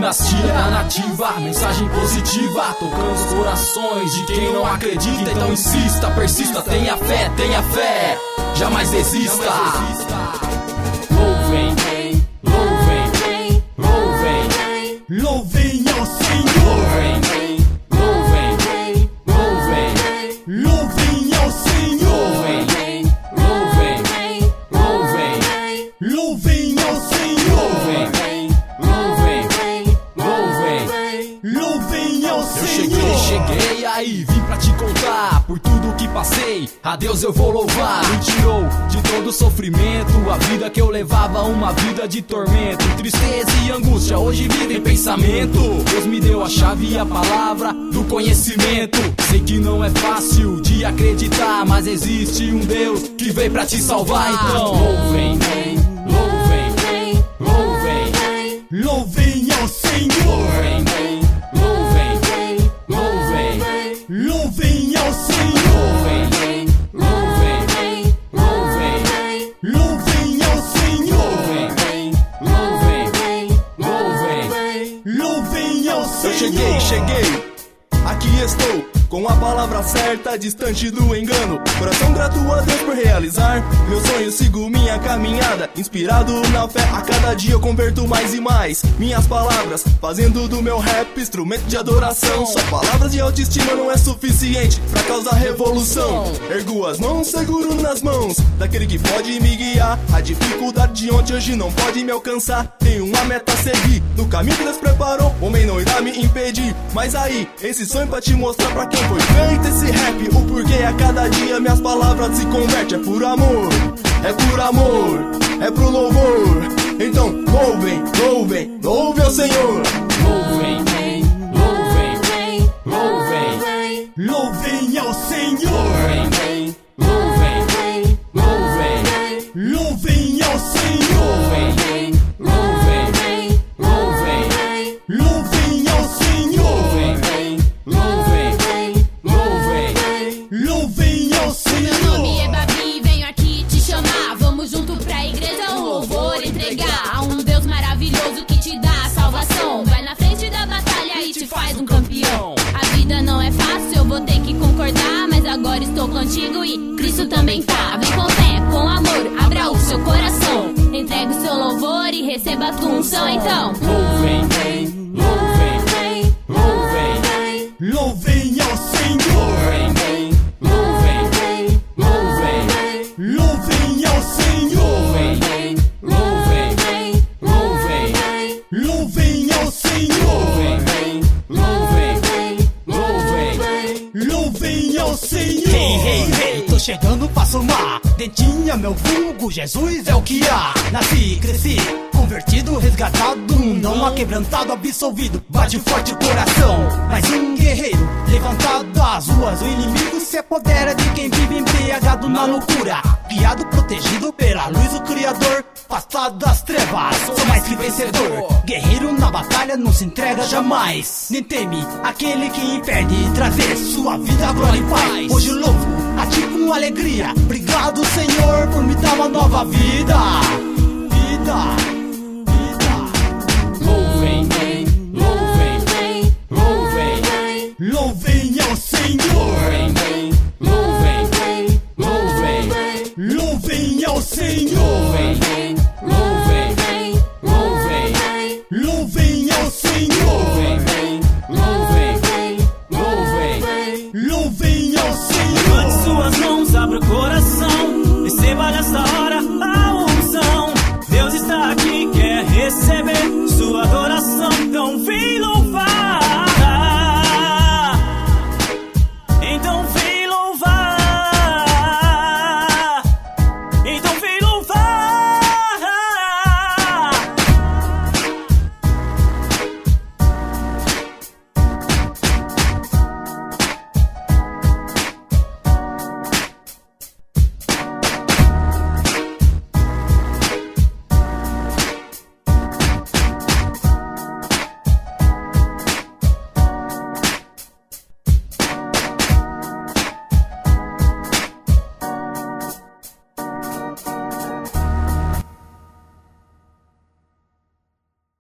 dinastia da nativa, mensagem positiva, tocando os corações de quem não acredita. Então insista, persista, tenha fé, jamais desista. Louvem, louvem, louvem, Louvem ao Senhor. Louvem, louvem, Louvem ao Senhor. louvem, louvem, Louvem ao Senhor. Louvem ao Senhor. Cheguei aí, vim pra te contar por tudo que passei. A Deus eu vou louvar. Me tirou de todo sofrimento, a vida que eu levava, uma vida de tormento, tristeza e angústia, hoje vida em pensamento. Deus me deu a chave e a palavra do conhecimento. Sei que não é fácil de acreditar, mas existe um Deus que veio pra te salvar. Então louvem, louvem, louvem, Louvem ao Senhor. louvem, louvem, Louvem ao Senhor. louvem, louvem, Louvem ao Senhor. Louvem ao Senhor. Cheguei, aqui estou, com a palavra certa, distante do engano. Coração grato a Deus por realizar meu sonho, sigo minha caminhada, inspirado na fé. A cada dia eu converto mais e mais minhas palavras, fazendo do meu rap instrumento de adoração. Só palavras de autoestima não é suficiente pra causar revolução. Ergo as mãos, seguro nas mãos daquele que pode me guiar. A dificuldade de ontem hoje não pode me alcançar. Tenho uma meta a seguir, no caminho que Deus preparou, homem não irá me impedir. Mas aí, esse sonho pra te mostrar pra quem foi feito esse rap, o porquê a cada dia minhas palavras se convertem. É por amor, é por amor, é pro louvor. Então louvem, louvem, louve ao Senhor. louvem, louvem, louvem, Louvem ao Senhor. louvem, louvem, Louvem ao Senhor. louvem, Louvem ao Senhor. Louvem ao Meu nome é Senhor. Babi, venho aqui te chamar. Vamos junto pra igreja, um louvor entregar a um Deus maravilhoso que te dá a salvação. Vai na frente da batalha e te faz um campeão. A vida não é fácil, eu vou ter que concordar, mas agora estou contigo e Cristo também tá. Vem com fé, com amor, abra o seu coração. Entrega o seu louvor e receba a tua unção. Então louvem, louvem, louvem, Louvem ao Senhor. louvem, louvem, Louvem ao Senhor. louvem, louvem, Louvem ao Senhor. Louvem ao Senhor. Hey, tô chegando pra somar. Dentinha, meu vulgo, Jesus é o que há. Nasci, cresci, convertido, resgatado, não aquebrantado, absolvido. Bate forte o coração, mais um guerreiro levantado das ruas. O inimigo se apodera de quem vive embriagado na loucura. Guiado, protegido pela luz, o Criador, afastado das trevas. Sou mais que vencedor, guerreiro na batalha, não se entrega jamais. Nem teme aquele que impede trazer sua vida, glória e paz. Hoje louvo a ti com alegria. Obrigado, Senhor, por me dar uma nova vida.